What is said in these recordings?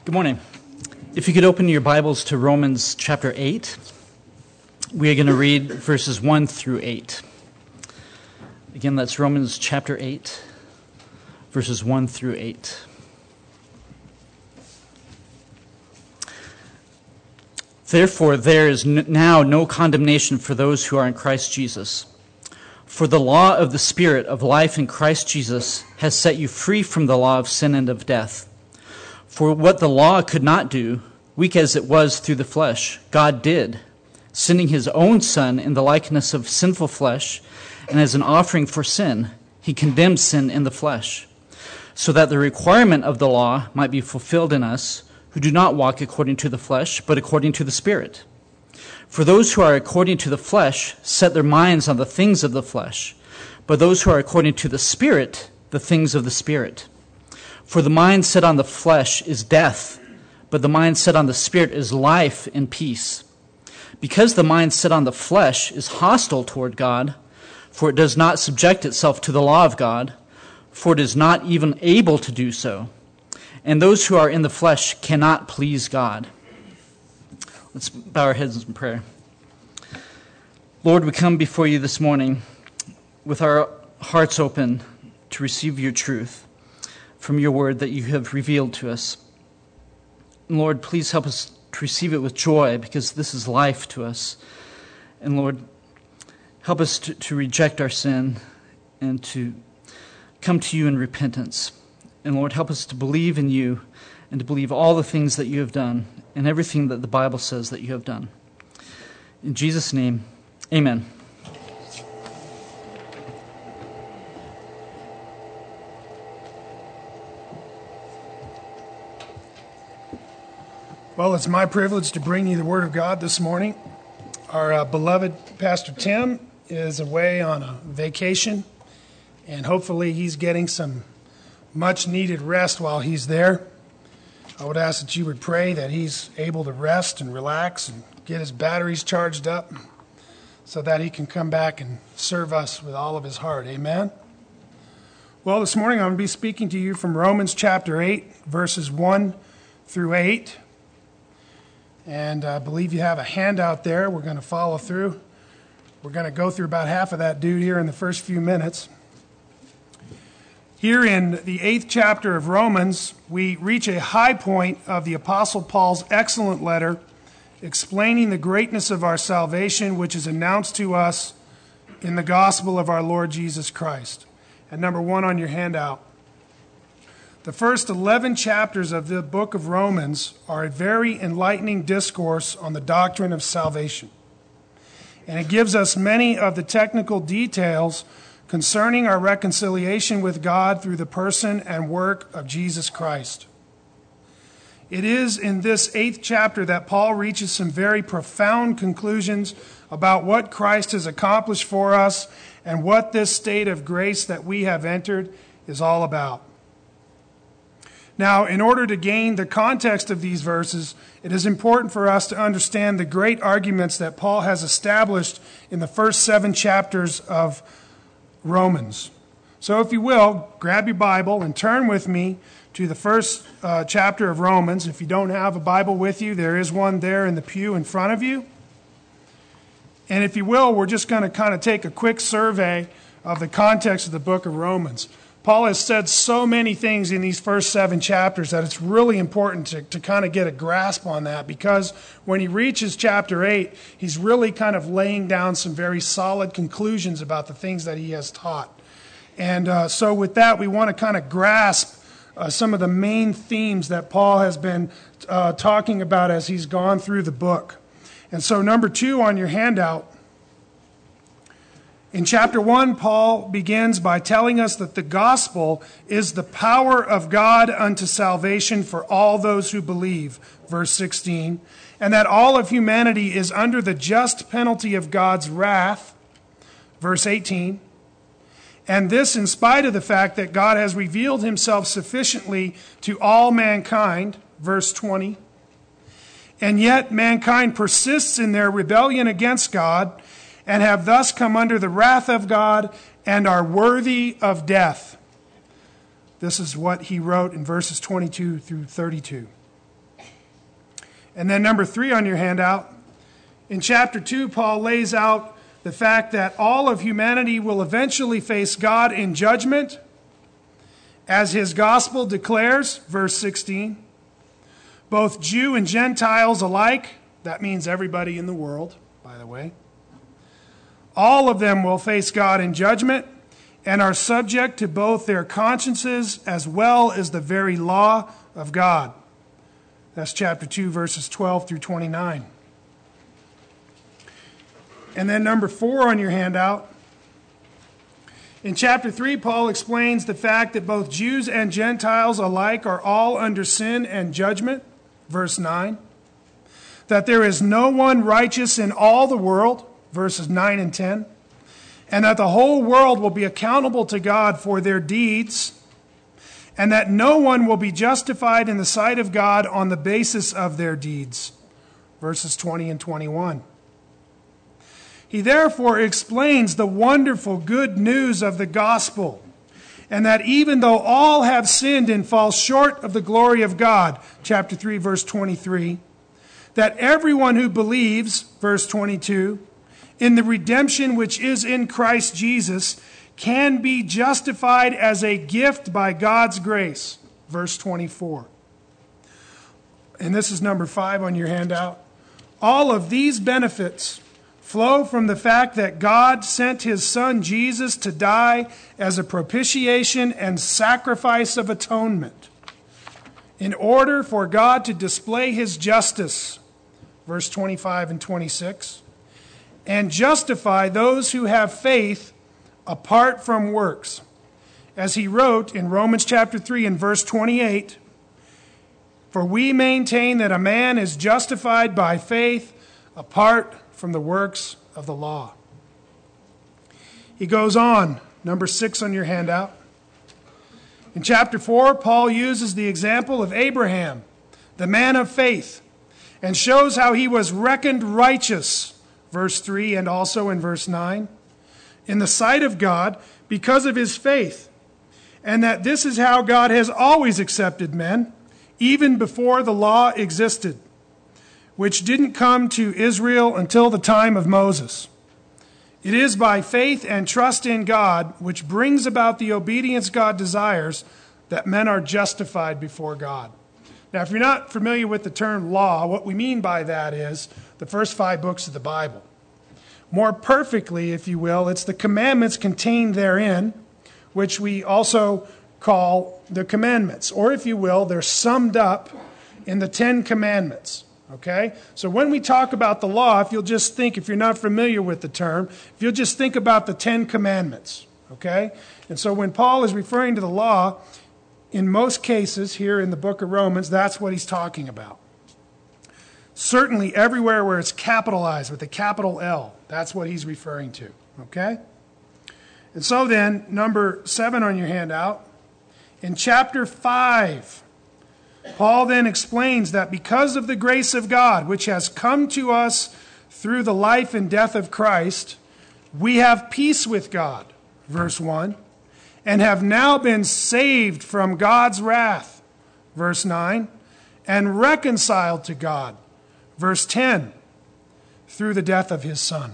Good morning. If you could open your Bibles to Romans chapter 8, we are going to read verses 1 through 8. Again, that's Romans chapter 8, verses 1 through 8. Therefore, there is now no condemnation for those who are in Christ Jesus. For the law of the Spirit of life in Christ Jesus has set you free from the law of sin and of death. For what the law could not do, weak as it was through the flesh, God did, sending his own Son in the likeness of sinful flesh, and as an offering for sin, he condemned sin in the flesh, so that the requirement of the law might be fulfilled in us, who do not walk according to the flesh, but according to the Spirit. For those who are according to the flesh set their minds on the things of the flesh, but those who are according to the Spirit, the things of the Spirit. For the mind set on the flesh is death, but the mind set on the Spirit is life and peace. Because the mind set on the flesh is hostile toward God, for it does not subject itself to the law of God, for it is not even able to do so. And those who are in the flesh cannot please God. Let's bow our heads in prayer. Lord, we come before you this morning with our hearts open to receive your truth from your word that you have revealed to us. And Lord, please help us to receive it with joy, because this is life to us. And Lord, help us to reject our sin and to come to you in repentance. And Lord, help us to believe in you and to believe all the things that you have done and everything that the Bible says that you have done. In Jesus' name, amen. Well, it's my privilege to bring you the Word of God this morning. Our beloved Pastor Tim is away on a vacation, and hopefully he's getting some much-needed rest while he's there. I would ask that you would pray that he's able to rest and relax and get his batteries charged up so that he can come back and serve us with all of his heart. Amen? Well, this morning I'm going to be speaking to you from Romans chapter 8, verses 1 through 8. And I believe you have a handout there. We're going to follow through. We're going to go through about half of that dude here in the first few minutes. Here in the 8th chapter of Romans, we reach a high point of the Apostle Paul's excellent letter explaining the greatness of our salvation, which is announced to us in the gospel of our Lord Jesus Christ. And number 1 on your handout. The first 11 chapters of the book of Romans are a very enlightening discourse on the doctrine of salvation. And it gives us many of the technical details concerning our reconciliation with God through the person and work of Jesus Christ. It is in this 8th chapter that Paul reaches some very profound conclusions about what Christ has accomplished for us and what this state of grace that we have entered is all about. Now, in order to gain the context of these verses, it is important for us to understand the great arguments that Paul has established in the first 7 chapters of Romans. So if you will, grab your Bible and turn with me to the first chapter of Romans. If you don't have a Bible with you, there is one there in the pew in front of you. And if you will, we're just going to kind of take a quick survey of the context of the book of Romans. Paul has said so many things in these first 7 chapters that it's really important to kind of get a grasp on that, because when he reaches chapter 8, he's really kind of laying down some very solid conclusions about the things that he has taught. And so with that, we want to kind of grasp some of the main themes that Paul has been talking about as he's gone through the book. And so number 2 on your handout, in chapter 1, Paul begins by telling us that the gospel is the power of God unto salvation for all those who believe, verse 16, and that all of humanity is under the just penalty of God's wrath, verse 18, and this in spite of the fact that God has revealed himself sufficiently to all mankind, verse 20, and yet mankind persists in their rebellion against God, and have thus come under the wrath of God and are worthy of death. This is what he wrote in verses 22 through 32. And then number 3 on your handout, in chapter 2, Paul lays out the fact that all of humanity will eventually face God in judgment, as his gospel declares, verse 16. Both Jew and Gentiles alike, that means everybody in the world, by the way, all of them will face God in judgment and are subject to both their consciences as well as the very law of God. That's chapter 2, verses 12 through 29. And then number 4 on your handout. In chapter 3, Paul explains the fact that both Jews and Gentiles alike are all under sin and judgment, verse 9. That there is no one righteous in all the world, verses 9 and 10. And that the whole world will be accountable to God for their deeds, and that no one will be justified in the sight of God on the basis of their deeds, verses 20 and 21. He therefore explains the wonderful good news of the gospel, and that even though all have sinned and fall short of the glory of God, chapter 3, verse 23, that everyone who believes, verse 22, in the redemption which is in Christ Jesus can be justified as a gift by God's grace, verse 24. And this is number 5 on your handout. All of these benefits flow from the fact that God sent his Son Jesus to die as a propitiation and sacrifice of atonement in order for God to display his justice, verse 25 and 26, and justify those who have faith apart from works. As he wrote in Romans chapter 3 and verse 28, for we maintain that a man is justified by faith apart from the works of the law. He goes on, number 6 on your handout. In chapter 4, Paul uses the example of Abraham, the man of faith, and shows how he was reckoned righteous, verse 3 and also in verse 9, in the sight of God because of his faith, and that this is how God has always accepted men, even before the law existed, which didn't come to Israel until the time of Moses. It is by faith and trust in God, which brings about the obedience God desires, that men are justified before God. Now, if you're not familiar with the term law, what we mean by that is the first 5 books of the Bible. More perfectly, if you will, it's the commandments contained therein, which we also call the commandments. Or if you will, they're summed up in the 10 commandments. Okay? So when we talk about the law, if you'll just think, if you're not familiar with the term, if you'll just think about the 10 commandments. Okay? And so when Paul is referring to the law, in most cases here in the book of Romans, that's what he's talking about. Certainly everywhere where it's capitalized with a capital L, that's what he's referring to. Okay? And so then, number 7 on your handout, in chapter 5, Paul then explains that because of the grace of God, which has come to us through the life and death of Christ, we have peace with God, verse 1, and have now been saved from God's wrath, verse 9, and reconciled to God, verse 10, through the death of his Son.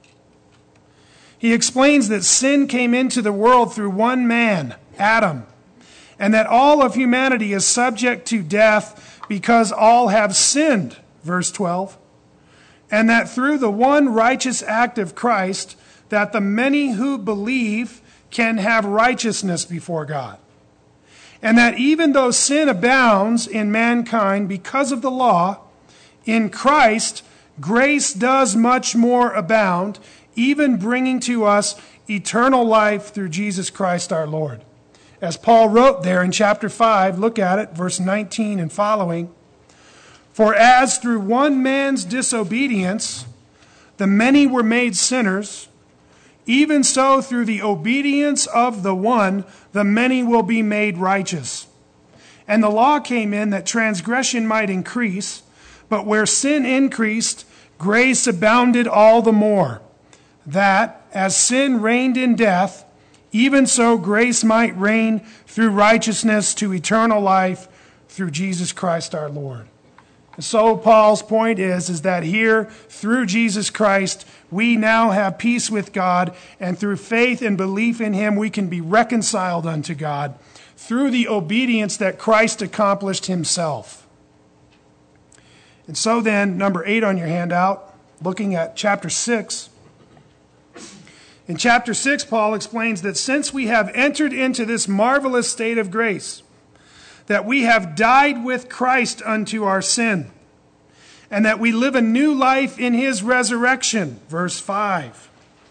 He explains that sin came into the world through one man, Adam, and that all of humanity is subject to death because all have sinned, verse 12, and that through the one righteous act of Christ, that the many who believe can have righteousness before God. And that even though sin abounds in mankind because of the law, in Christ, grace does much more abound, even bringing to us eternal life through Jesus Christ our Lord. As Paul wrote there in chapter 5, look at it, verse 19 and following. For as through one man's disobedience the many were made sinners, even so through the obedience of the one the many will be made righteous. And the law came in that transgression might increase, but where sin increased, grace abounded all the more, that as sin reigned in death, even so grace might reign through righteousness to eternal life through Jesus Christ our Lord. So Paul's point is that here, through Jesus Christ, we now have peace with God, and through faith and belief in him, we can be reconciled unto God through the obedience that Christ accomplished himself. And so then, number 8 on your handout, looking at chapter 6. In chapter 6, Paul explains that since we have entered into this marvelous state of grace, that we have died with Christ unto our sin, and that we live a new life in his resurrection. Verse 5.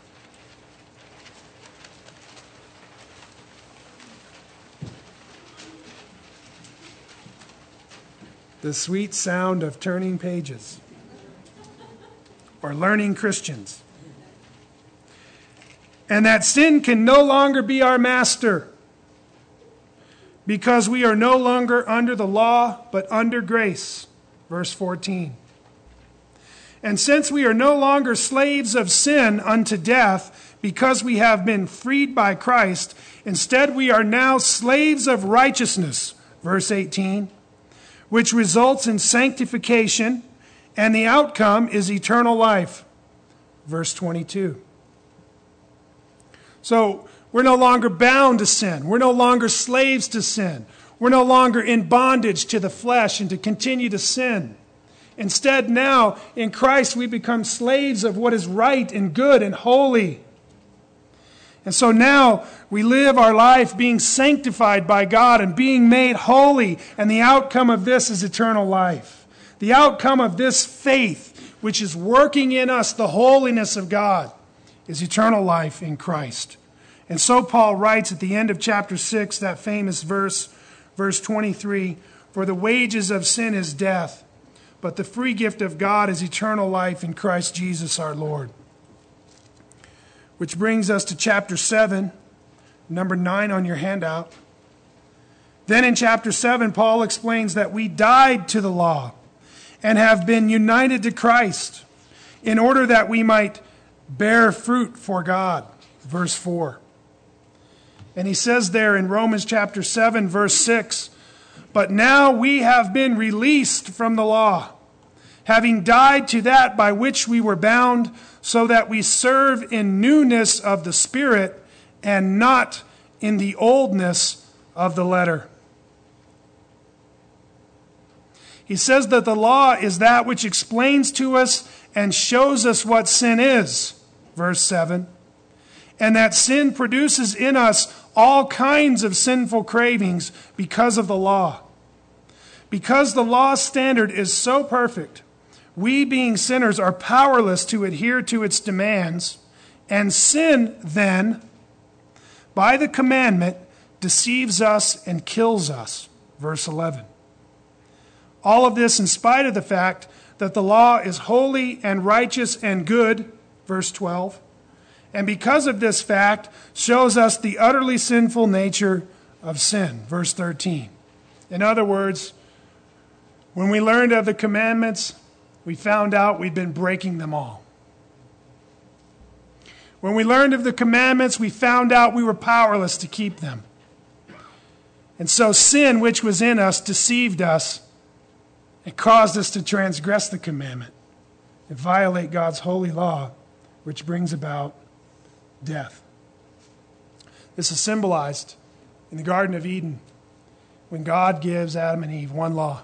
The sweet sound of turning pages or learning Christians. And that sin can no longer be our master, because we are no longer under the law, but under grace. Verse 14. And since we are no longer slaves of sin unto death, because we have been freed by Christ, instead we are now slaves of righteousness. Verse 18. Which results in sanctification, and the outcome is eternal life. Verse 22. So, we're no longer bound to sin. We're no longer slaves to sin. We're no longer in bondage to the flesh and to continue to sin. Instead, now, in Christ, we become slaves of what is right and good and holy. And so now we live our life being sanctified by God and being made holy. And the outcome of this is eternal life. The outcome of this faith, which is working in us the holiness of God, is eternal life in Christ. And so Paul writes at the end of chapter 6, that famous verse, verse 23, "For the wages of sin is death, but the free gift of God is eternal life in Christ Jesus our Lord." Which brings us to chapter 7, number 9 on your handout. Then in chapter 7, Paul explains that we died to the law and have been united to Christ in order that we might bear fruit for God. Verse 4. And he says there in Romans chapter 7, verse 6, "But now we have been released from the law, having died to that by which we were bound, so that we serve in newness of the Spirit and not in the oldness of the letter." He says that the law is that which explains to us and shows us what sin is, verse 7, and that sin produces in us all kinds of sinful cravings because of the law. Because the law standard is so perfect, we, being sinners, are powerless to adhere to its demands, and sin, then, by the commandment, deceives us and kills us. Verse 11. All of this in spite of the fact that the law is holy and righteous and good. Verse 12. And because of this fact, shows us the utterly sinful nature of sin. Verse 13. In other words, when we learned of the commandments, we found out we'd been breaking them all. When we learned of the commandments, we found out we were powerless to keep them. And so sin, which was in us, deceived us and caused us to transgress the commandment and violate God's holy law, which brings about death. This is symbolized in the Garden of Eden when God gives Adam and Eve one law.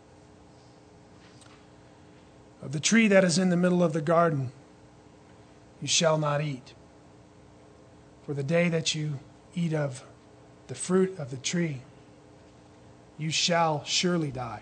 Of the tree that is in the middle of the garden, you shall not eat. For the day that you eat of the fruit of the tree, you shall surely die.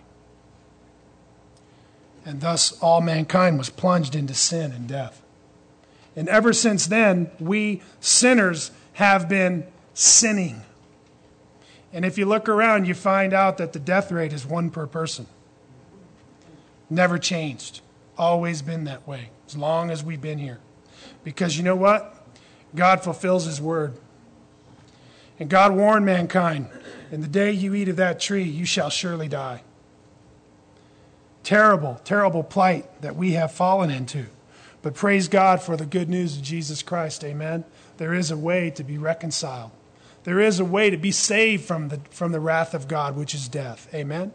And thus all mankind was plunged into sin and death. And ever since then, we sinners have been sinning. And if you look around, you find out that the death rate is 1 per person. Never changed. Always been that way, as long as we've been here. Because you know what? God fulfills his word. And God warned mankind, in the day you eat of that tree, you shall surely die. Terrible, terrible plight that we have fallen into. But praise God for the good news of Jesus Christ, amen? There is a way to be reconciled. There is a way to be saved from the wrath of God, which is death, amen?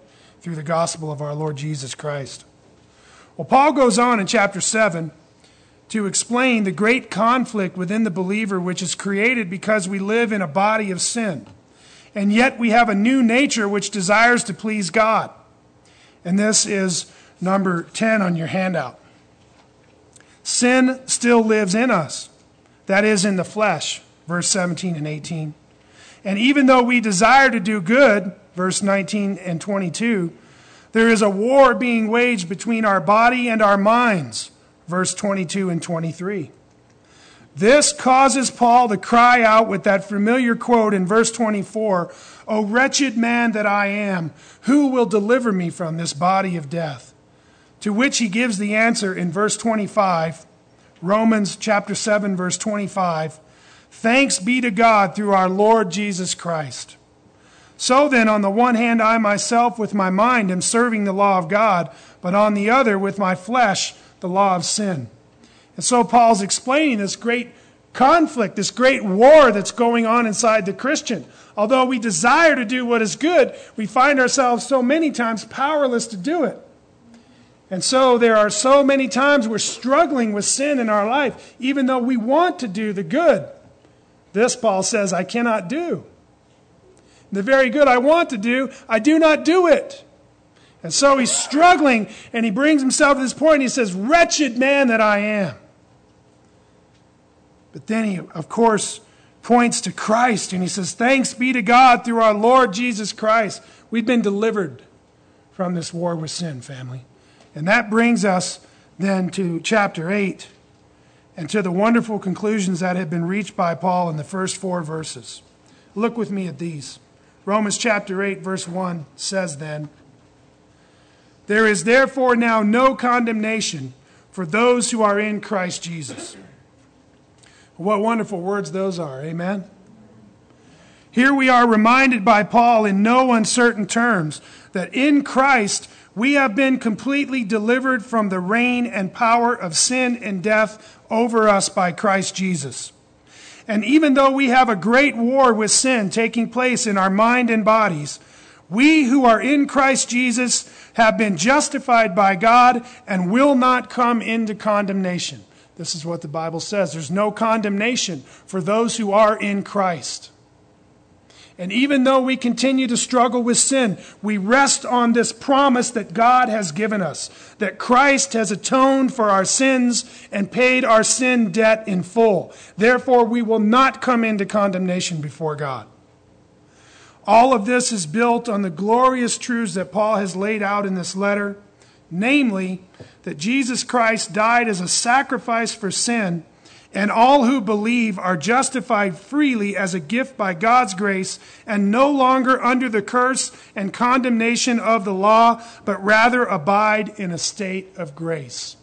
through the gospel of our Lord Jesus Christ. Well, Paul goes on in chapter 7 to explain the great conflict within the believer, which is created because we live in a body of sin. And yet we have a new nature which desires to please God. And this is number 10 on your handout. Sin still lives in us. That is, in the flesh, verse 17 and 18. And even though we desire to do good, verse 19 and 22, there is a war being waged between our body and our minds, verse 22 and 23. This causes Paul to cry out with that familiar quote in verse 24, "O wretched man that I am, who will deliver me from this body of death?" To which he gives the answer in verse 25, Romans chapter 7, verse 25, "Thanks be to God through our Lord Jesus Christ." So then, on the one hand, I myself with my mind am serving the law of God, but on the other, with my flesh, the law of sin. And so Paul's explaining this great conflict, this great war that's going on inside the Christian. Although we desire to do what is good, we find ourselves so many times powerless to do it. And so there are so many times we're struggling with sin in our life, even though we want to do the good. This, Paul says, I cannot do. The very good I want to do, I do not do it. And so he's struggling, and he brings himself to this point, and he says, "Wretched man that I am." But then he, of course, points to Christ, and he says, "Thanks be to God through our Lord Jesus Christ." We've been delivered from this war with sin, family. And that brings us then to chapter 8 and to the wonderful conclusions that have been reached by Paul in the first 4 verses. Look with me at these. Romans chapter 8, verse 1 says then, "There is therefore now no condemnation for those who are in Christ Jesus." What wonderful words those are, amen? Here we are reminded by Paul in no uncertain terms that in Christ we have been completely delivered from the reign and power of sin and death over us by Christ Jesus. And even though we have a great war with sin taking place in our mind and bodies, we who are in Christ Jesus have been justified by God and will not come into condemnation. This is what the Bible says. There's no condemnation for those who are in Christ. And even though we continue to struggle with sin, we rest on this promise that God has given us, that Christ has atoned for our sins and paid our sin debt in full. Therefore, we will not come into condemnation before God. All of this is built on the glorious truths that Paul has laid out in this letter, namely, that Jesus Christ died as a sacrifice for sin, and all who believe are justified freely as a gift by God's grace and no longer under the curse and condemnation of the law, but rather abide in a state of grace.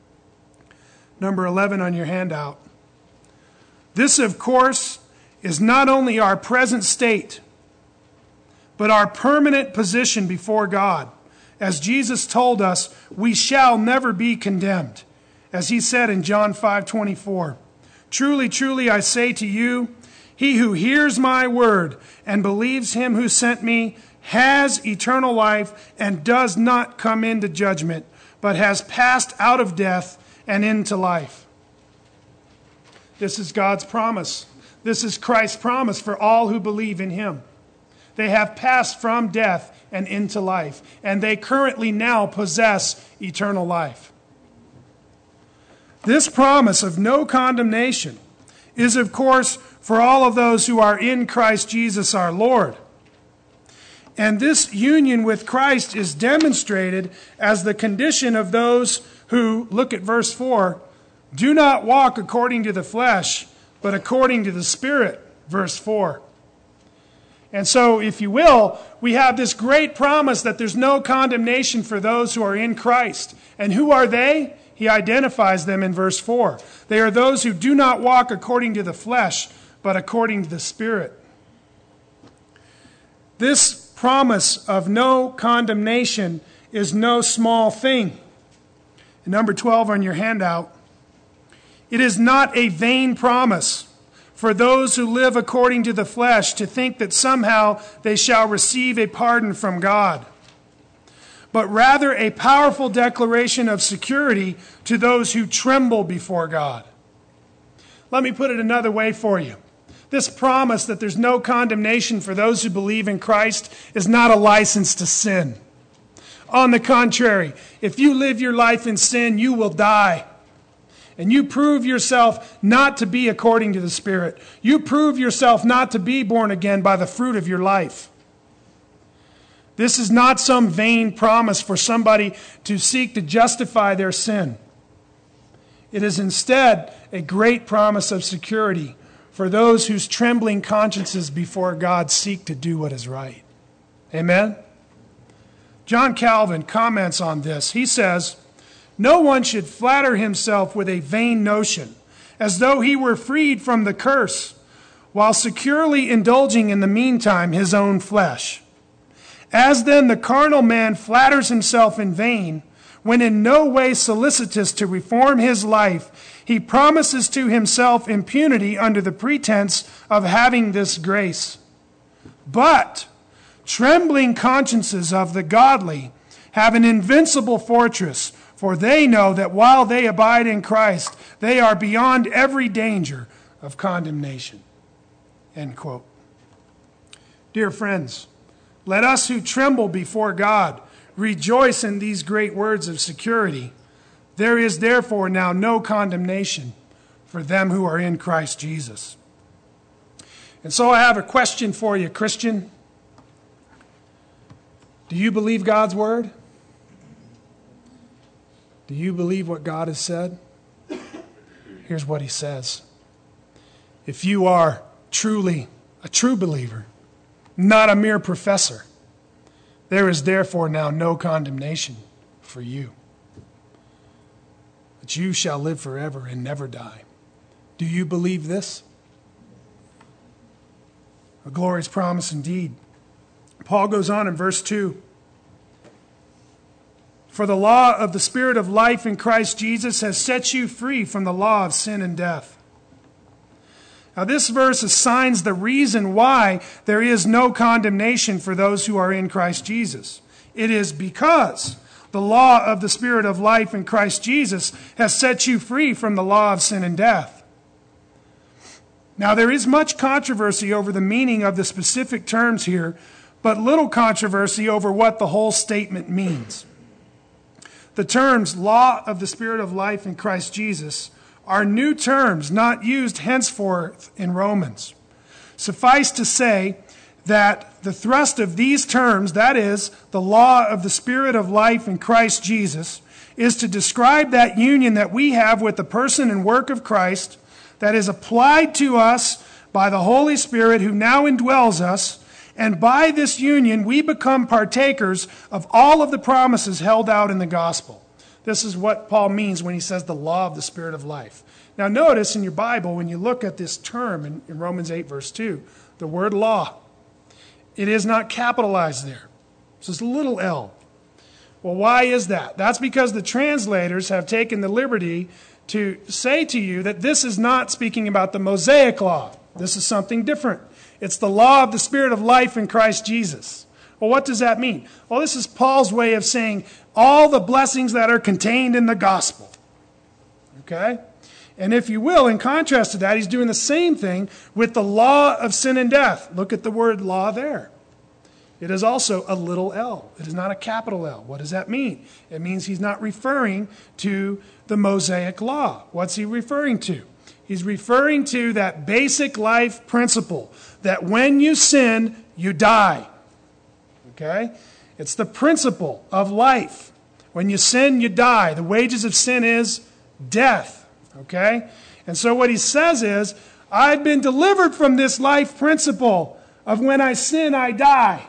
Number 11 on your handout. This, of course, is not only our present state, but our permanent position before God. As Jesus told us, we shall never be condemned. As he said in John 5:24, "Truly, truly, I say to you, he who hears my word and believes him who sent me has eternal life and does not come into judgment, but has passed out of death and into life." This is God's promise. This is Christ's promise for all who believe in him. They have passed from death and into life, and they currently now possess eternal life. This promise of no condemnation is, of course, for all of those who are in Christ Jesus our Lord. And this union with Christ is demonstrated as the condition of those who, look at verse 4, do not walk according to the flesh, but according to the Spirit, verse 4. And so, if you will, we have this great promise that there's no condemnation for those who are in Christ. And who are they? He identifies them in verse 4. They are those who do not walk according to the flesh, but according to the Spirit. This promise of no condemnation is no small thing. And number 12 on your handout, it is not a vain promise for those who live according to the flesh to think that somehow they shall receive a pardon from God. but rather a powerful declaration of security to those who tremble before God. Let me put it another way for you. This promise that there's no condemnation for those who believe in Christ is not a license to sin. On the contrary, if you live your life in sin, you will die. And you prove yourself not to be according to the Spirit. You prove yourself not to be born again by the fruit of your life. This is not some vain promise for somebody to seek to justify their sin. It is instead a great promise of security for those whose trembling consciences before God seek to do what is right. Amen? John Calvin comments on this. He says, "No one should flatter himself with a vain notion, as though he were freed from the curse, while securely indulging in the meantime his own flesh. As then the carnal man flatters himself in vain, when in no way solicitous to reform his life, he promises to himself impunity under the pretense of having this grace. But trembling consciences of the godly have an invincible fortress, for they know that while they abide in Christ, they are beyond every danger of condemnation." End quote. Dear friends, let us who tremble before God rejoice in these great words of security. There is therefore now no condemnation for them who are in Christ Jesus. And so I have a question for you, Christian. Do you believe God's word? Do you believe what God has said? Here's what he says. If you are truly a true believer, not a mere professor, there is therefore now no condemnation for you. But you shall live forever and never die. Do you believe this? A glorious promise indeed. Paul goes on in verse 2. "For the law of the Spirit of life in Christ Jesus has set you free from the law of sin and death." Now this verse assigns the reason why there is no condemnation for those who are in Christ Jesus. It is because the law of the Spirit of life in Christ Jesus has set you free from the law of sin and death. Now there is much controversy over the meaning of the specific terms here, but little controversy over what the whole statement means. The terms law of the Spirit of life in Christ Jesus are new terms not used henceforth in Romans. Suffice to say that the thrust of these terms, that is, the law of the Spirit of life in Christ Jesus, is to describe that union that we have with the person and work of Christ that is applied to us by the Holy Spirit who now indwells us, and by this union we become partakers of all of the promises held out in the gospel. This is what Paul means when he says the law of the Spirit of life. Now notice in your Bible, when you look at this term in Romans 8 verse 2, the word law, it is not capitalized there. It's just a little l. Well, why is that? That's because the translators have taken the liberty to say to you that this is not speaking about the Mosaic law. This is something different. It's the law of the Spirit of life in Christ Jesus. Well, what does that mean? Well, this is Paul's way of saying all the blessings that are contained in the gospel. Okay? And if you will, in contrast to that, he's doing the same thing with the law of sin and death. Look at the word law there. It is also a little l. It is not a capital L. What does that mean? It means he's not referring to the Mosaic law. What's he referring to? He's referring to that basic life principle that when you sin, you die. Okay? It's the principle of life. When you sin, you die. The wages of sin is death. Okay? And so what he says is, I've been delivered from this life principle of when I sin, I die,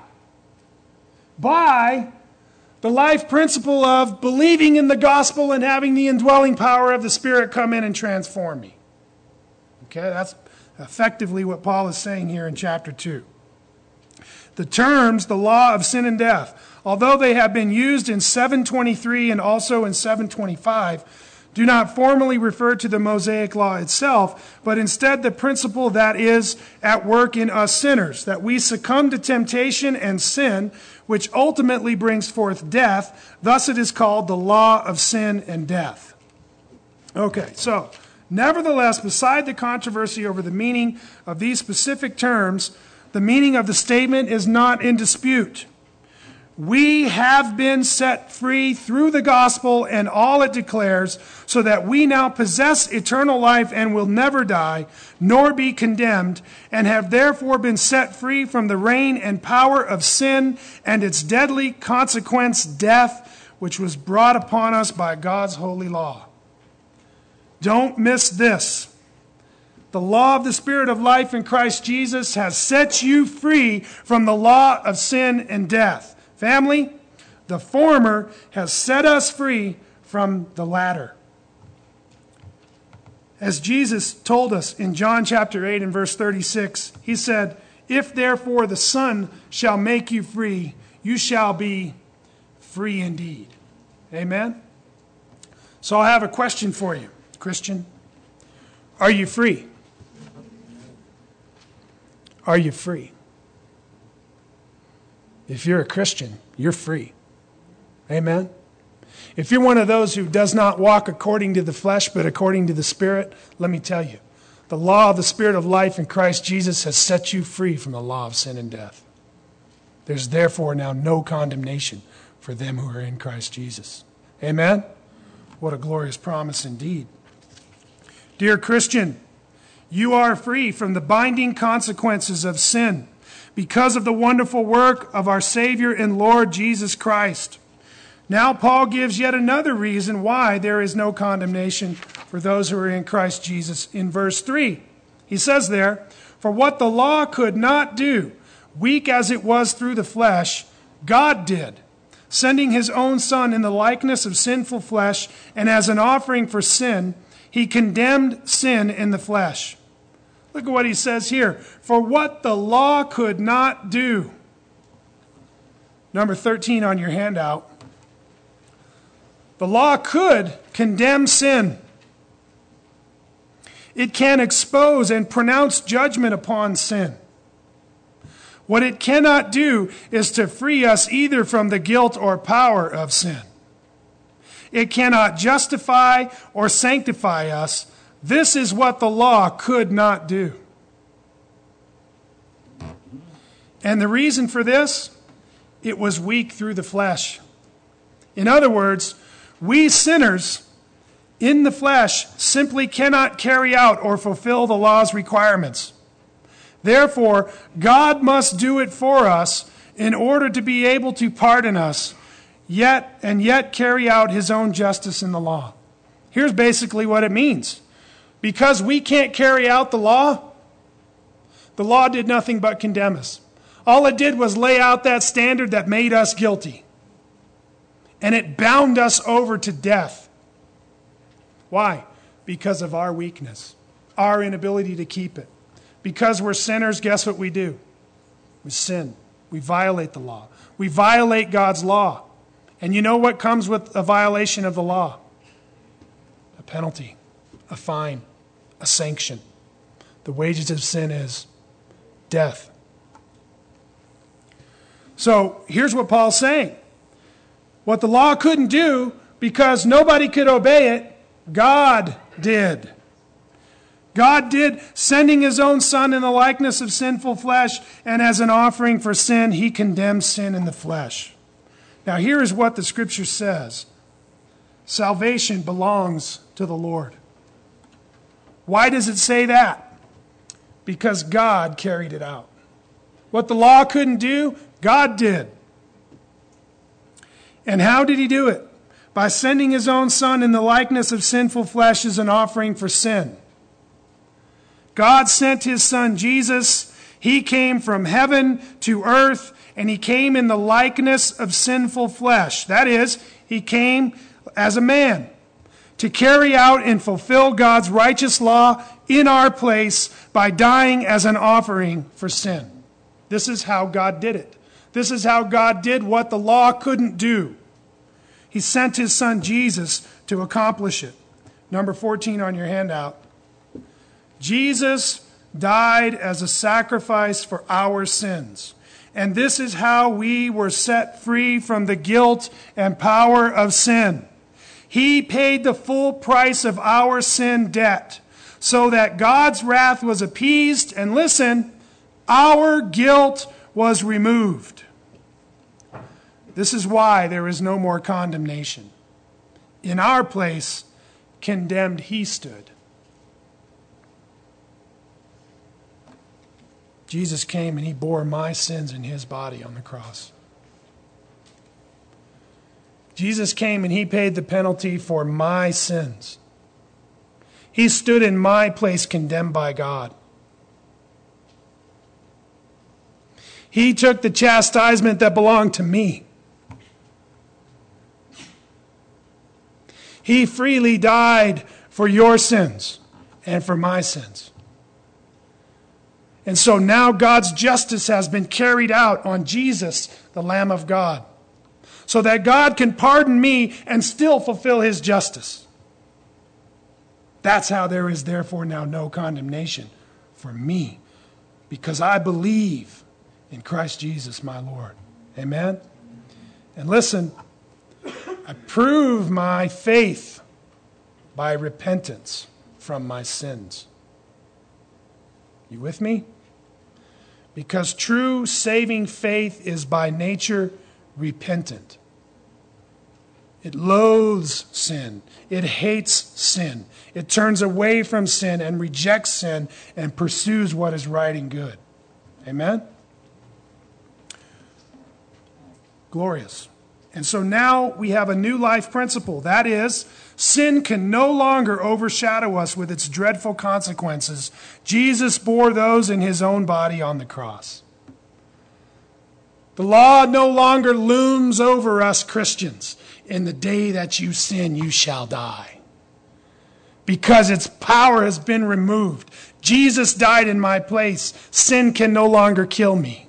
by the life principle of believing in the gospel and having the indwelling power of the Spirit come in and transform me. Okay, that's effectively what Paul is saying here in chapter 2. The terms, the law of sin and death, although they have been used in 723 and also in 725, do not formally refer to the Mosaic law itself, but instead the principle that is at work in us sinners, that we succumb to temptation and sin, which ultimately brings forth death. Thus it is called the law of sin and death. Okay, so nevertheless, beside the controversy over the meaning of these specific terms, the meaning of the statement is not in dispute. We have been set free through the gospel and all it declares, so that we now possess eternal life and will never die, nor be condemned, and have therefore been set free from the reign and power of sin and its deadly consequence, death, which was brought upon us by God's holy law. Don't miss this. The law of the Spirit of life in Christ Jesus has set you free from the law of sin and death. Family, the former has set us free from the latter. As Jesus told us in John chapter 8 and verse 36, he said, "If therefore the Son shall make you free, you shall be free indeed." Amen? So I have a question for you, Christian. Are you free? Are you free? If you're a Christian, you're free. Amen? If you're one of those who does not walk according to the flesh, but according to the Spirit, let me tell you, the law of the Spirit of life in Christ Jesus has set you free from the law of sin and death. There's therefore now no condemnation for them who are in Christ Jesus. Amen? What a glorious promise indeed. Dear Christian, you are free from the binding consequences of sin, because of the wonderful work of our Savior and Lord Jesus Christ. Now Paul gives yet another reason why there is no condemnation for those who are in Christ Jesus in verse 3. He says there, "For what the law could not do, weak as it was through the flesh, God did, sending his own Son in the likeness of sinful flesh, and as an offering for sin, he condemned sin in the flesh." Look at what he says here. For what the law could not do. Number 13 on your handout. The law could condemn sin. It can expose and pronounce judgment upon sin. What it cannot do is to free us either from the guilt or power of sin. It cannot justify or sanctify us. This is what the law could not do. And the reason for this, it was weak through the flesh. In other words, we sinners in the flesh simply cannot carry out or fulfill the law's requirements. Therefore, God must do it for us in order to be able to pardon us, yet carry out his own justice in the law. Here's basically what it means. Because we can't carry out the law did nothing but condemn us. All it did was lay out that standard that made us guilty. And it bound us over to death. Why? Because of our weakness, our inability to keep it. Because we're sinners, guess what we do? We sin. We violate the law. We violate God's law. And you know what comes with a violation of the law? A penalty, a fine, a sanction. The wages of sin is death. So here's what Paul's saying. What the law couldn't do, because nobody could obey it, God did. God did, sending his own Son in the likeness of sinful flesh, and as an offering for sin, he condemned sin in the flesh. Now here is what the Scripture says. Salvation belongs to the Lord. Why does it say that? Because God carried it out. What the law couldn't do, God did. And how did he do it? By sending his own Son in the likeness of sinful flesh as an offering for sin. God sent his Son Jesus. He came from heaven to earth, and he came in the likeness of sinful flesh. That is, he came as a man to carry out and fulfill God's righteous law in our place by dying as an offering for sin. This is how God did it. This is how God did what the law couldn't do. He sent his Son Jesus to accomplish it. Number 14 on your handout. Jesus died as a sacrifice for our sins. And this is how we were set free from the guilt and power of sin. He paid the full price of our sin debt so that God's wrath was appeased. And listen, our guilt was removed. This is why there is no more condemnation. In our place, condemned he stood. Jesus came and he bore my sins in his body on the cross. Jesus came and he paid the penalty for my sins. He stood in my place condemned by God. He took the chastisement that belonged to me. He freely died for your sins and for my sins. And so now God's justice has been carried out on Jesus, the Lamb of God, so that God can pardon me and still fulfill his justice. That's how there is therefore now no condemnation for me, because I believe in Christ Jesus my Lord. Amen? And listen, I prove my faith by repentance from my sins. You with me? Because true saving faith is by nature repentant. It loathes sin. It hates sin. It turns away from sin and rejects sin and pursues what is right and good. Amen? Glorious. And so now we have a new life principle. That is, sin can no longer overshadow us with its dreadful consequences. Jesus bore those in his own body on the cross. The law no longer looms over us Christians. In the day that you sin, you shall die. Because its power has been removed. Jesus died in my place. Sin can no longer kill me.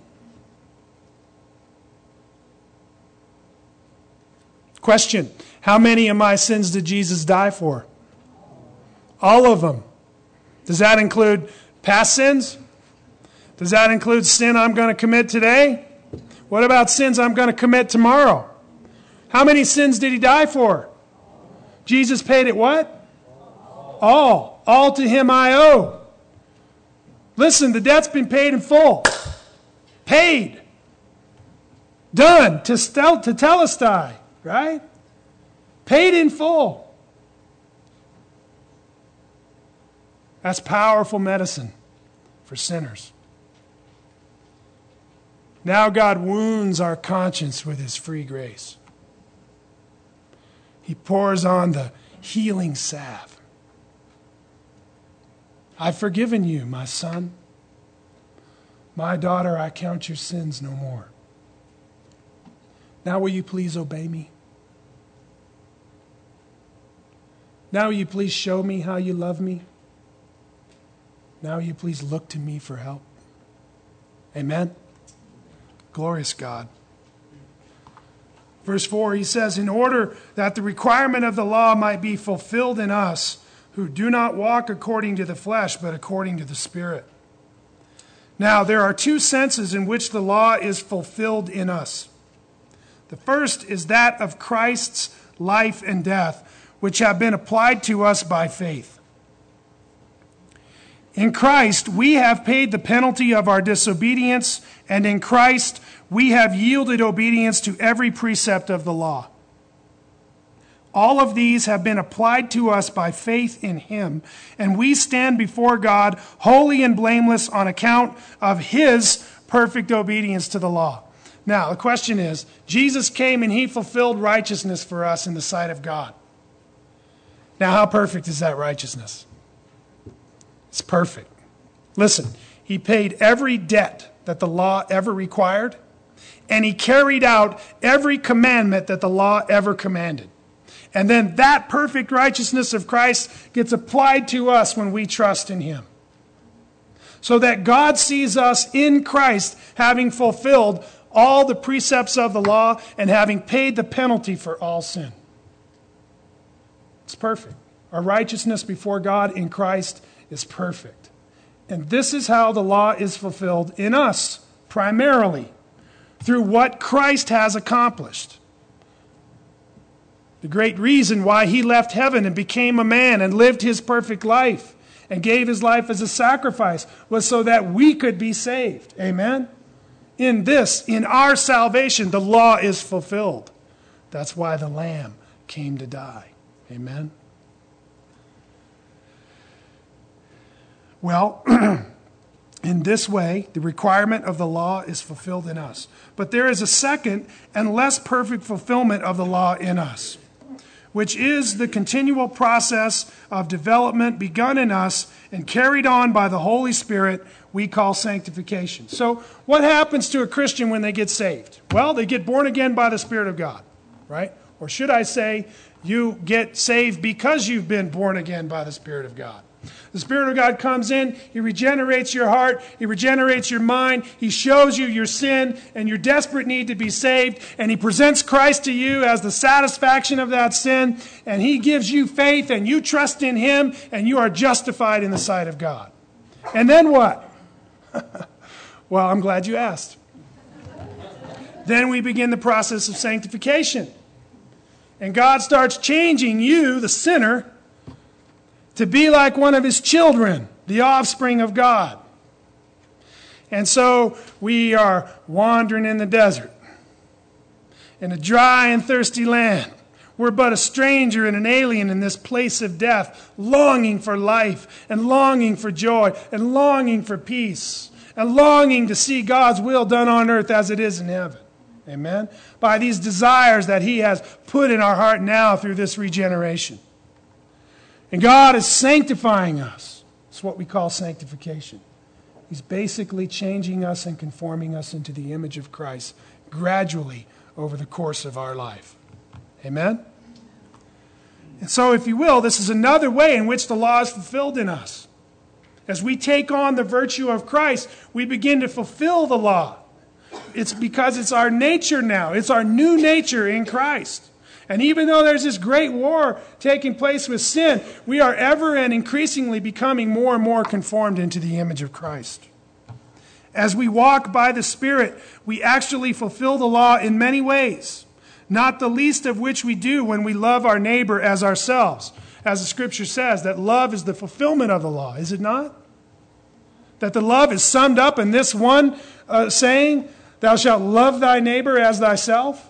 Question, how many of my sins did Jesus die for? All of them. Does that include past sins? Does that include sin I'm going to commit today? What about sins I'm going to commit tomorrow? How many sins did he die for? Jesus paid it what? All. All to him I owe. Listen, the debt's been paid in full. Paid. Done. To telestai. Right? Paid in full. That's powerful medicine for sinners. Now God wounds our conscience with his free grace. He pours on the healing salve. I've forgiven you, my son. My daughter, I count your sins no more. Now will you please obey me? Now will you please show me how you love me? Now will you please look to me for help? Amen? Glorious God. Verse 4, he says, in order that the requirement of the law might be fulfilled in us, who do not walk according to the flesh, but according to the Spirit. Now, there are two senses in which the law is fulfilled in us. The first is that of Christ's life and death, which have been applied to us by faith. In Christ, we have paid the penalty of our disobedience, and in Christ, we have yielded obedience to every precept of the law. All of these have been applied to us by faith in him, and we stand before God holy and blameless on account of his perfect obedience to the law. Now, the question is, Jesus came and he fulfilled righteousness for us in the sight of God. Now, how perfect is that righteousness? It's perfect. Listen, he paid every debt that the law ever required, and he carried out every commandment that the law ever commanded. And then that perfect righteousness of Christ gets applied to us when we trust in him. So that God sees us in Christ having fulfilled all the precepts of the law and having paid the penalty for all sin. It's perfect. Our righteousness before God in Christ is perfect. And this is how the law is fulfilled in us, primarily, through what Christ has accomplished. The great reason why he left heaven and became a man and lived his perfect life and gave his life as a sacrifice was so that we could be saved. Amen? In this, in our salvation, the law is fulfilled. That's why the Lamb came to die. Amen? Well, in this way, the requirement of the law is fulfilled in us. But there is a second and less perfect fulfillment of the law in us, which is the continual process of development begun in us and carried on by the Holy Spirit we call sanctification. So what happens to a Christian when they get saved? Well, they get born again by the Spirit of God, right? Or should I say, you get saved because you've been born again by the Spirit of God. The Spirit of God comes in, He regenerates your heart, He regenerates your mind, He shows you your sin and your desperate need to be saved, and He presents Christ to you as the satisfaction of that sin, and He gives you faith, and you trust in Him, and you are justified in the sight of God. And then what? Well, I'm glad you asked. Then we begin the process of sanctification. And God starts changing you, the sinner, to be like one of His children, the offspring of God. And so we are wandering in the desert, in a dry and thirsty land. We're but a stranger and an alien in this place of death, longing for life and longing for joy and longing for peace and longing to see God's will done on earth as it is in heaven. Amen? By these desires that He has put in our heart now through this regeneration. And God is sanctifying us. It's what we call sanctification. He's basically changing us and conforming us into the image of Christ gradually over the course of our life. Amen? And so, if you will, this is another way in which the law is fulfilled in us. As we take on the virtue of Christ, we begin to fulfill the law. It's because it's our nature now. It's our new nature in Christ. And even though there's this great war taking place with sin, we are ever and increasingly becoming more and more conformed into the image of Christ. As we walk by the Spirit, we actually fulfill the law in many ways, not the least of which we do when we love our neighbor as ourselves. As the Scripture says, that love is the fulfillment of the law, is it not? That the love is summed up in this one saying, thou shalt love thy neighbor as thyself.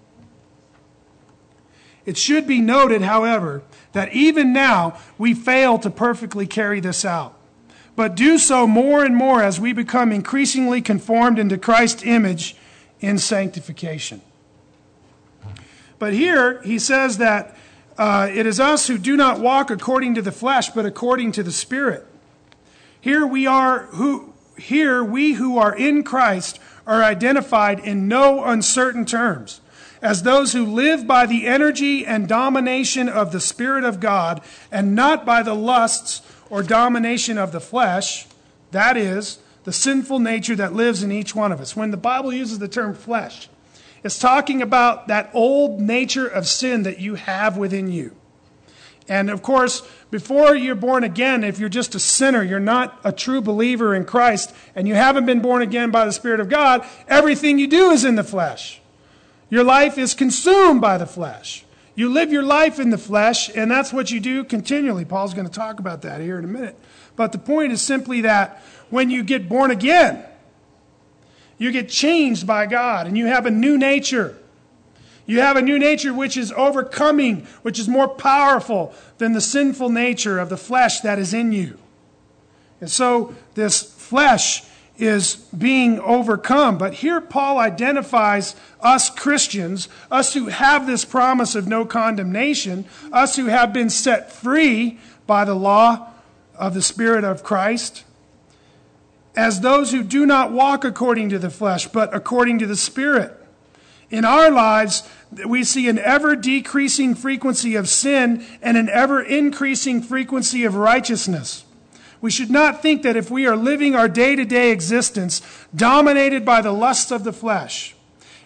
It should be noted, however, that even now we fail to perfectly carry this out, but do so more and more as we become increasingly conformed into Christ's image in sanctification. But here he says that it is us who do not walk according to the flesh, but according to the Spirit. Here we who are in Christ are identified in no uncertain terms as those who live by the energy and domination of the Spirit of God and not by the lusts or domination of the flesh, that is, the sinful nature that lives in each one of us. When the Bible uses the term flesh, it's talking about that old nature of sin that you have within you. And of course, before you're born again, if you're just a sinner, you're not a true believer in Christ, and you haven't been born again by the Spirit of God, everything you do is in the flesh. Your life is consumed by the flesh. You live your life in the flesh, and that's what you do continually. Paul's going to talk about that here in a minute. But the point is simply that when you get born again, you get changed by God, and you have a new nature. You have a new nature which is overcoming, which is more powerful than the sinful nature of the flesh that is in you. And so this flesh is being overcome. But here Paul identifies us Christians, us who have this promise of no condemnation, us who have been set free by the law of the Spirit of Christ, as those who do not walk according to the flesh, but according to the Spirit. In our lives, we see an ever-decreasing frequency of sin and an ever-increasing frequency of righteousness. We should not think that if we are living our day-to-day existence dominated by the lusts of the flesh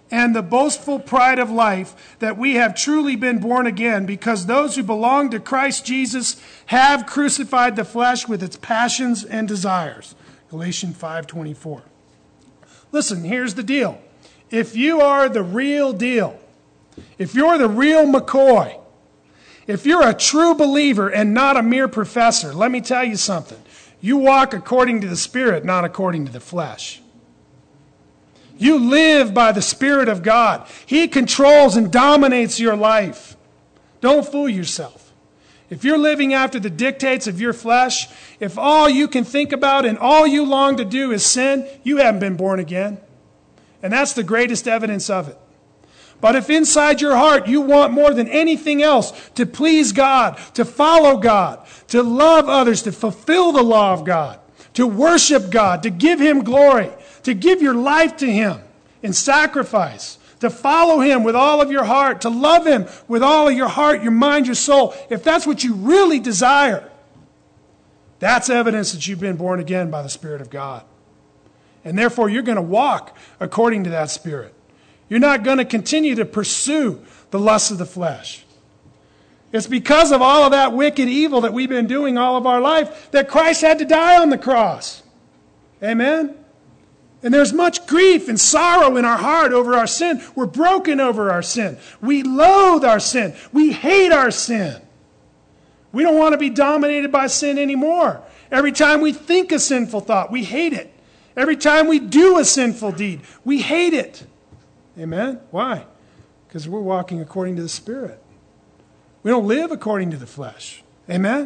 and the boastful pride of life that we have truly been born again, because those who belong to Christ Jesus have crucified the flesh with its passions and desires. Galatians 5:24. Listen, here's the deal. If you are the real deal, if you're the real McCoy, if you're a true believer and not a mere professor, let me tell you something. You walk according to the Spirit, not according to the flesh. You live by the Spirit of God. He controls and dominates your life. Don't fool yourself. If you're living after the dictates of your flesh, if all you can think about and all you long to do is sin, you haven't been born again. And that's the greatest evidence of it. But if inside your heart you want more than anything else to please God, to follow God, to love others, to fulfill the law of God, to worship God, to give Him glory, to give your life to Him in sacrifice, to follow Him with all of your heart, to love Him with all of your heart, your mind, your soul, if that's what you really desire, that's evidence that you've been born again by the Spirit of God. And therefore, you're going to walk according to that Spirit. You're not going to continue to pursue the lusts of the flesh. It's because of all of that wicked evil that we've been doing all of our life that Christ had to die on the cross. Amen? And there's much grief and sorrow in our heart over our sin. We're broken over our sin. We loathe our sin. We hate our sin. We don't want to be dominated by sin anymore. Every time we think a sinful thought, we hate it. Every time we do a sinful deed, we hate it. Amen? Why? Because we're walking according to the Spirit. We don't live according to the flesh. Amen?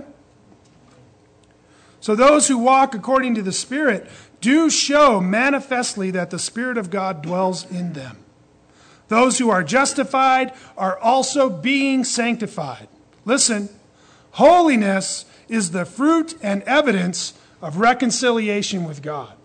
So those who walk according to the Spirit do show manifestly that the Spirit of God dwells in them. Those who are justified are also being sanctified. Listen, holiness is the fruit and evidence of reconciliation with God.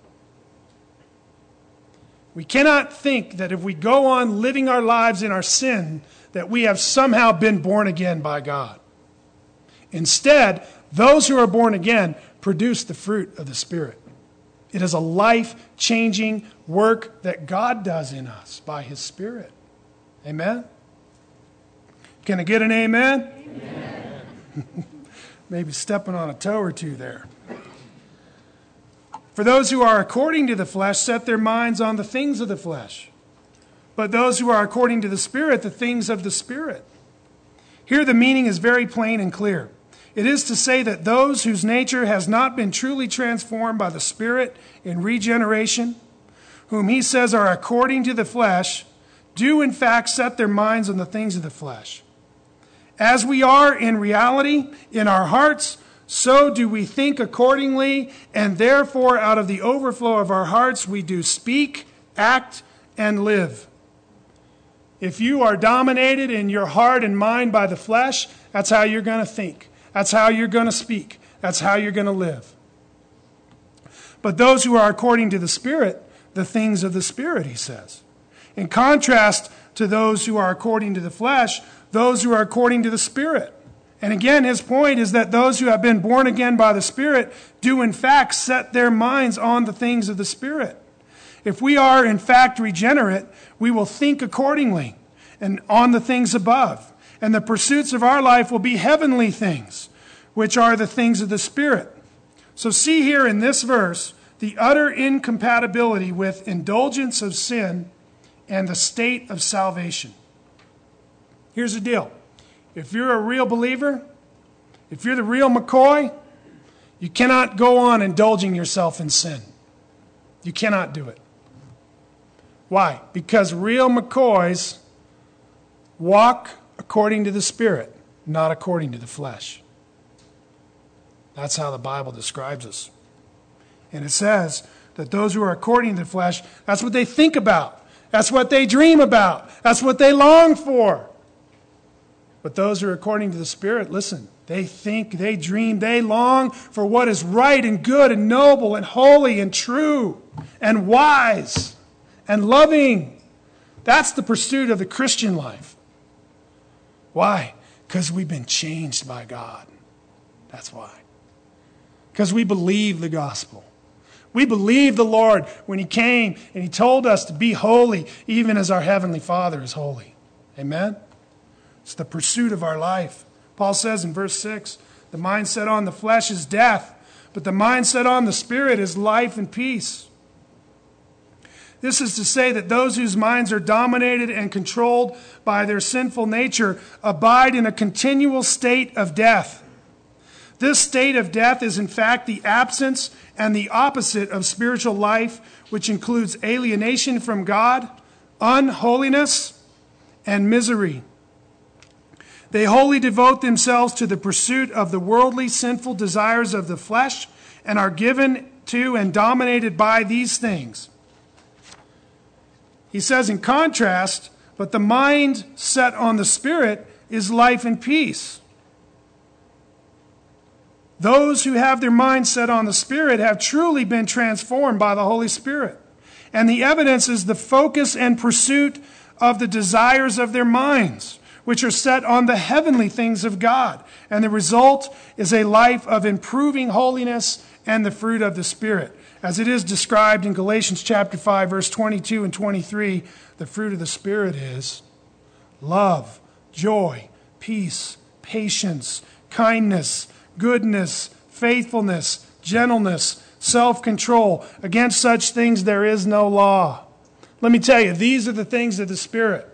We cannot think that if we go on living our lives in our sin, that we have somehow been born again by God. Instead, those who are born again produce the fruit of the Spirit. It is a life-changing work that God does in us by His Spirit. Amen? Can I get an amen? Amen. Maybe stepping on a toe or two there. For those who are according to the flesh set their minds on the things of the flesh, but those who are according to the Spirit, the things of the Spirit. Here the meaning is very plain and clear. It is to say that those whose nature has not been truly transformed by the Spirit in regeneration, whom He says are according to the flesh, do in fact set their minds on the things of the flesh. As we are in reality, in our hearts, so do we think accordingly, and therefore out of the overflow of our hearts we do speak, act, and live. If you are dominated in your heart and mind by the flesh, that's how you're going to think. That's how you're going to speak. That's how you're going to live. But those who are according to the Spirit, the things of the Spirit, He says. In contrast to those who are according to the flesh, those who are according to the Spirit. And again, his point is that those who have been born again by the Spirit do in fact set their minds on the things of the Spirit. If we are in fact regenerate, we will think accordingly and on the things above. And the pursuits of our life will be heavenly things, which are the things of the Spirit. So see here in this verse the utter incompatibility with indulgence of sin and the state of salvation. Here's the deal. If you're a real believer, if you're the real McCoy, you cannot go on indulging yourself in sin. You cannot do it. Why? Because real McCoys walk according to the Spirit, not according to the flesh. That's how the Bible describes us. And it says that those who are according to the flesh, that's what they think about. That's what they dream about. That's what they long for. But those who are according to the Spirit, listen, they think, they dream, they long for what is right and good and noble and holy and true and wise and loving. That's the pursuit of the Christian life. Why? Because we've been changed by God. That's why. Because we believe the gospel. We believe the Lord when he came and he told us to be holy, even as our Heavenly Father is holy. Amen? It's the pursuit of our life. Paul says in verse 6, the mind set on the flesh is death, but the mind set on the Spirit is life and peace. This is to say that those whose minds are dominated and controlled by their sinful nature abide in a continual state of death. This state of death is in fact the absence and the opposite of spiritual life, which includes alienation from God, unholiness, and misery. They wholly devote themselves to the pursuit of the worldly, sinful desires of the flesh and are given to and dominated by these things. He says in contrast, but the mind set on the Spirit is life and peace. Those who have their mind set on the Spirit have truly been transformed by the Holy Spirit. And the evidence is the focus and pursuit of the desires of their minds, which are set on the heavenly things of God. And the result is a life of improving holiness and the fruit of the Spirit. As it is described in Galatians chapter 5, verse 22 and 23, the fruit of the Spirit is love, joy, peace, patience, kindness, goodness, faithfulness, gentleness, self-control. Against such things there is no law. Let me tell you, these are the things of the Spirit.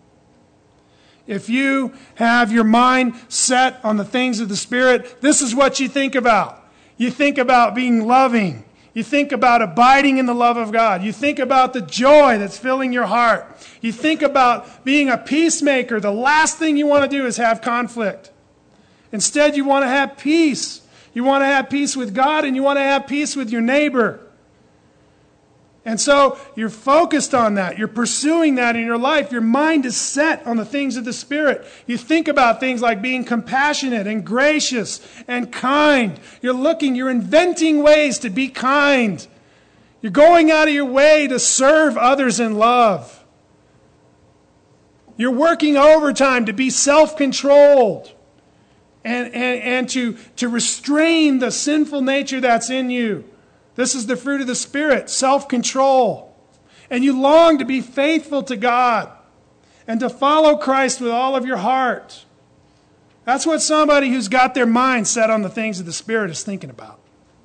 If you have your mind set on the things of the Spirit, this is what you think about. You think about being loving. You think about abiding in the love of God. You think about the joy that's filling your heart. You think about being a peacemaker. The last thing you want to do is have conflict. Instead, you want to have peace. You want to have peace with God, and you want to have peace with your neighbor. And so you're focused on that. You're pursuing that in your life. Your mind is set on the things of the Spirit. You think about things like being compassionate and gracious and kind. You're inventing ways to be kind. You're going out of your way to serve others in love. You're working overtime to be self-controlled and to restrain the sinful nature that's in you. This is the fruit of the Spirit, self-control. And you long to be faithful to God and to follow Christ with all of your heart. That's what somebody who's got their mind set on the things of the Spirit is thinking about.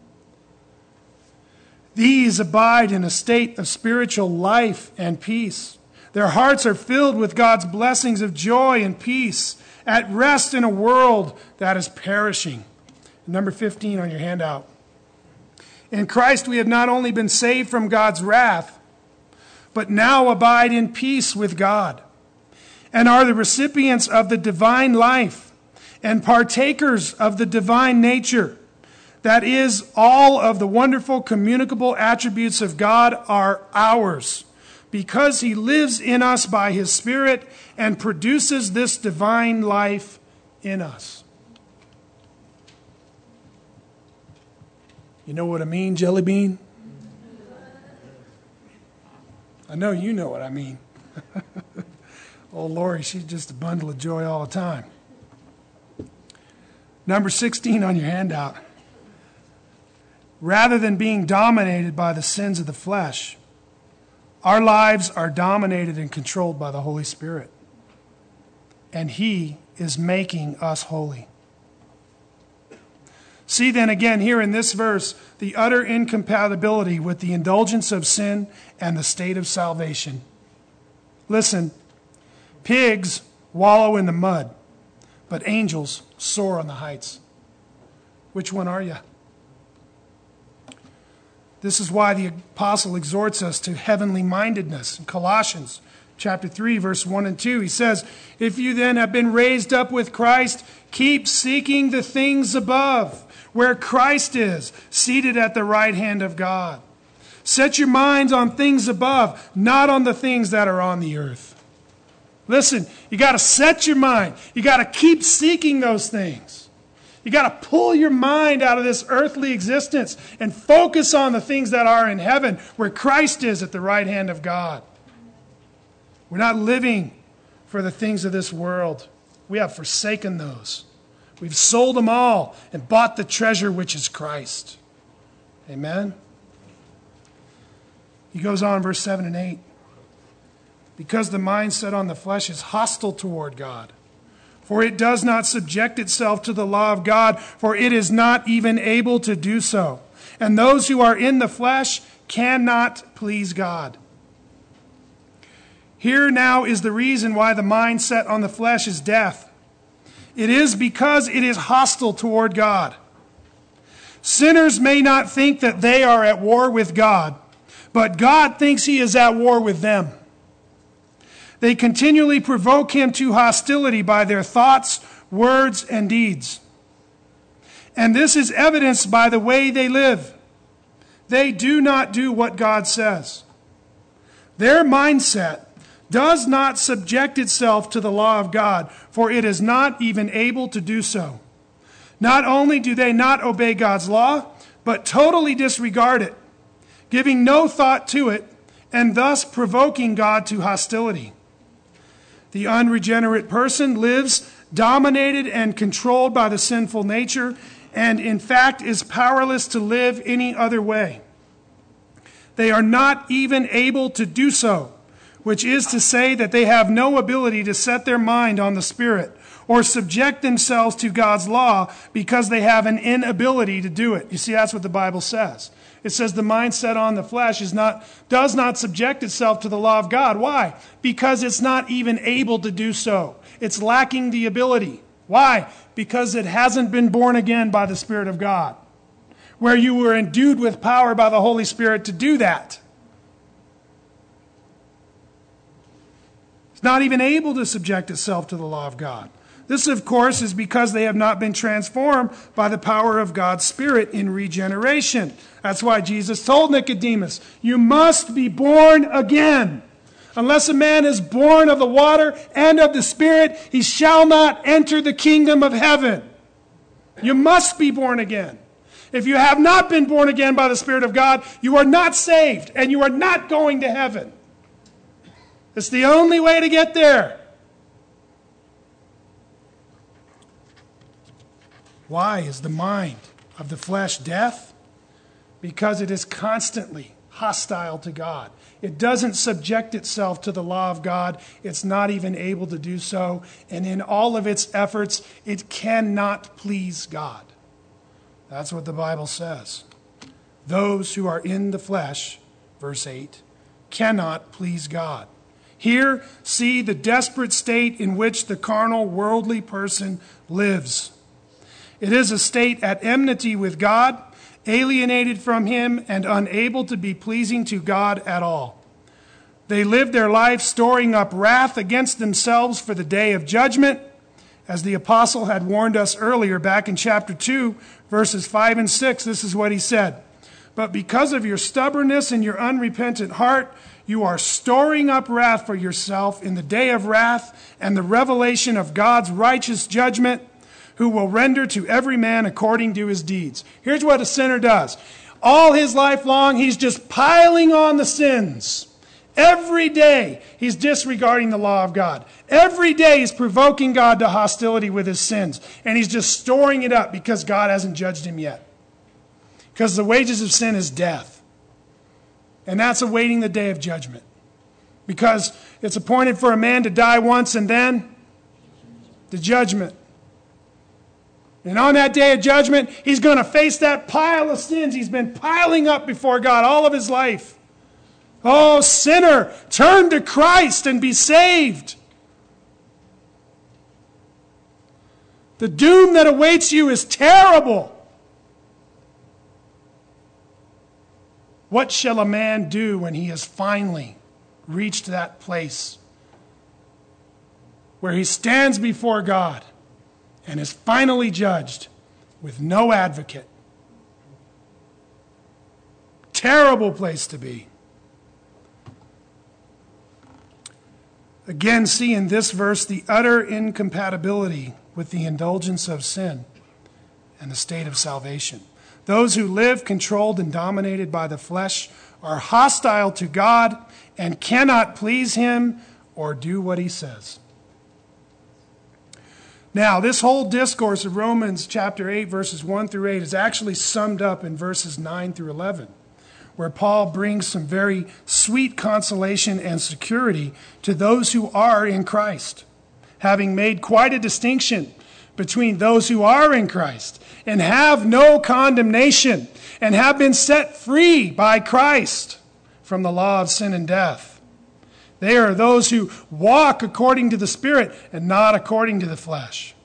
These abide in a state of spiritual life and peace. Their hearts are filled with God's blessings of joy and peace, at rest in a world that is perishing. Number 15 on your handout. In Christ we have not only been saved from God's wrath, but now abide in peace with God, and are the recipients of the divine life, and partakers of the divine nature. That is, all of the wonderful communicable attributes of God are ours, because he lives in us by his Spirit and produces this divine life in us. You know what I mean, Jelly Bean? I know you know what I mean. Oh, Lori, she's just a bundle of joy all the time. Number 16 on your handout. Rather than being dominated by the sins of the flesh, our lives are dominated and controlled by the Holy Spirit. And he is making us holy. See then again here in this verse the utter incompatibility with the indulgence of sin and the state of salvation. Listen, pigs wallow in the mud, but angels soar on the heights. Which one are you? This is why the apostle exhorts us to heavenly mindedness. In Colossians chapter 3, verse 1 and 2, he says, if you then have been raised up with Christ, keep seeking the things above, where Christ is, seated at the right hand of God. Set your minds on things above, not on the things that are on the earth. Listen, you got to set your mind. You got to keep seeking those things. You got to pull your mind out of this earthly existence and focus on the things that are in heaven, where Christ is at the right hand of God. We're not living for the things of this world. We have forsaken those. We've sold them all and bought the treasure which is Christ. Amen? He goes on, verse 7 and 8. Because the mind set on the flesh is hostile toward God. For it does not subject itself to the law of God, for it is not even able to do so. And those who are in the flesh cannot please God. Here now is the reason why the mind set on the flesh is death. It is because it is hostile toward God. Sinners may not think that they are at war with God, but God thinks he is at war with them. They continually provoke him to hostility by their thoughts, words, and deeds. And this is evidenced by the way they live. They do not do what God says. Their mindset does not subject itself to the law of God, for it is not even able to do so. Not only do they not obey God's law, but totally disregard it, giving no thought to it, and thus provoking God to hostility. The unregenerate person lives dominated and controlled by the sinful nature, and in fact is powerless to live any other way. They are not even able to do so, which is to say that they have no ability to set their mind on the Spirit or subject themselves to God's law because they have an inability to do it. You see, that's what the Bible says. It says the mind set on the flesh does not subject itself to the law of God. Why? Because it's not even able to do so. It's lacking the ability. Why? Because it hasn't been born again by the Spirit of God, where you were endued with power by the Holy Spirit to do that. It's not even able to subject itself to the law of God. This, of course, is because they have not been transformed by the power of God's Spirit in regeneration. That's why Jesus told Nicodemus, you must be born again. Unless a man is born of the water and of the Spirit, he shall not enter the kingdom of heaven. You must be born again. If you have not been born again by the Spirit of God, you are not saved and you are not going to heaven. It's the only way to get there. Why is the mind of the flesh death? Because it is constantly hostile to God. It doesn't subject itself to the law of God. It's not even able to do so. And in all of its efforts, it cannot please God. That's what the Bible says. Those who are in the flesh, verse 8, cannot please God. Here, see the desperate state in which the carnal, worldly person lives. It is a state at enmity with God, alienated from him, and unable to be pleasing to God at all. They live their life storing up wrath against themselves for the day of judgment, as the apostle had warned us earlier back in chapter 2, verses 5 and 6. This is what he said. But because of your stubbornness and your unrepentant heart, you are storing up wrath for yourself in the day of wrath and the revelation of God's righteous judgment, who will render to every man according to his deeds. Here's what a sinner does. All his life long, he's just piling on the sins. Every day, he's disregarding the law of God. Every day, he's provoking God to hostility with his sins. And he's just storing it up because God hasn't judged him yet. Because the wages of sin is death. And that's awaiting the day of judgment. Because it's appointed for a man to die once and then the judgment. And on that day of judgment, he's going to face that pile of sins he's been piling up before God all of his life. Oh, sinner, turn to Christ and be saved. The doom that awaits you is terrible. What shall a man do when he has finally reached that place where he stands before God and is finally judged with no advocate? Terrible place to be. Again, see in this verse the utter incompatibility with the indulgence of sin and the state of salvation. Those who live controlled and dominated by the flesh are hostile to God and cannot please him or do what he says. Now, this whole discourse of Romans chapter 8, verses 1 through 8 is actually summed up in verses 9 through 11, where Paul brings some very sweet consolation and security to those who are in Christ, having made quite a distinction between those who are in Christ and have no condemnation and have been set free by Christ from the law of sin and death. They are those who walk according to the Spirit and not according to the flesh.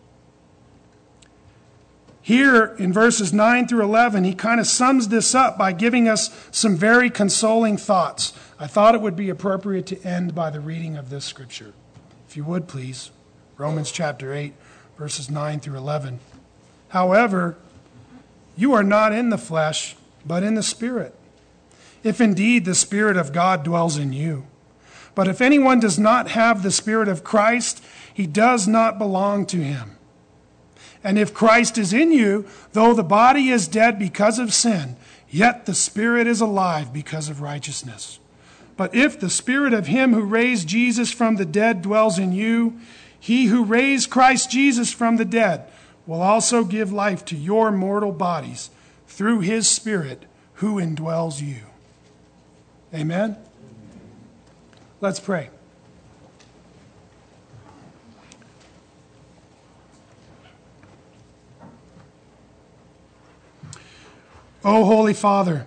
Here in verses 9 through 11, he kind of sums this up by giving us some very consoling thoughts. I thought it would be appropriate to end by the reading of this scripture. If you would, please. Romans chapter 8, verses 9 through 11. However, you are not in the flesh, but in the Spirit, if indeed the Spirit of God dwells in you. But if anyone does not have the Spirit of Christ, he does not belong to him. And if Christ is in you, though the body is dead because of sin, yet the Spirit is alive because of righteousness. But if the Spirit of him who raised Jesus from the dead dwells in you, he who raised Christ Jesus from the dead will also give life to your mortal bodies through his Spirit who indwells you. Amen? Let's pray. O Holy Father,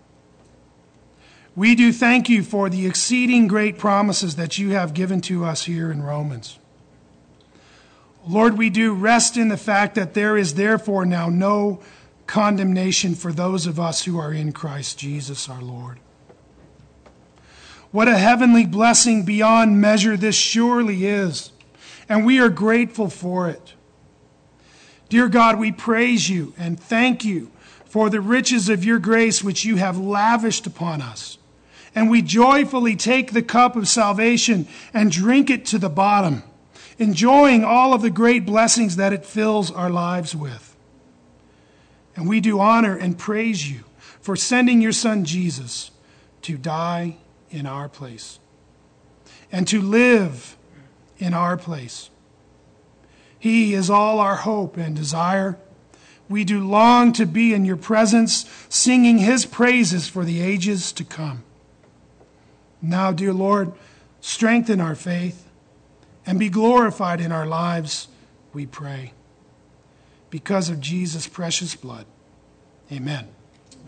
we do thank you for the exceeding great promises that you have given to us here in Romans. Lord, we do rest in the fact that there is therefore now no condemnation for those of us who are in Christ Jesus our Lord. What a heavenly blessing beyond measure this surely is, and we are grateful for it. Dear God, we praise you and thank you for the riches of your grace which you have lavished upon us. And we joyfully take the cup of salvation and drink it to the bottom, enjoying all of the great blessings that it fills our lives with. And we do honor and praise you for sending your Son Jesus to die in our place and to live in our place. He is all our hope and desire. We do long to be in your presence, singing his praises for the ages to come. Now, dear Lord, strengthen our faith and be glorified in our lives, we pray. Because of Jesus' precious blood. Amen.